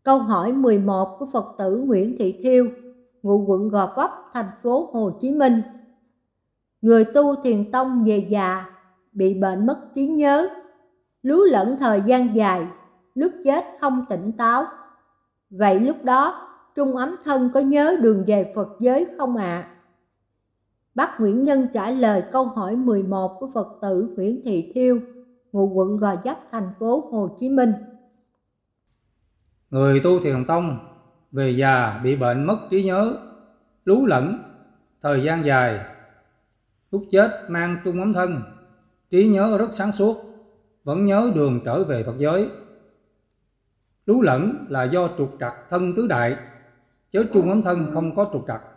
Câu hỏi 11 của Phật tử Nguyễn Thị Thiêu, ngụ quận Gò Vấp, thành phố Hồ Chí Minh. Người tu thiền tông về già, bị bệnh mất trí nhớ, lú lẫn thời gian dài, lúc chết không tỉnh táo. Vậy lúc đó, Trung Ấm Thân có nhớ đường về Phật giới không ạ? Bác Nguyễn Nhân trả lời câu hỏi 11 của Phật tử Nguyễn Thị Thiêu, ngụ quận Gò Vấp, thành phố Hồ Chí Minh. Người tu thiền tông về già bị bệnh mất trí nhớ, lú lẫn thời gian dài, lúc chết mang trung ấm thân, trí nhớ rất sáng suốt, vẫn nhớ đường trở về Phật giới. Lú lẫn là do trục trặc thân tứ đại, chứ trung ấm thân không có trục trặc.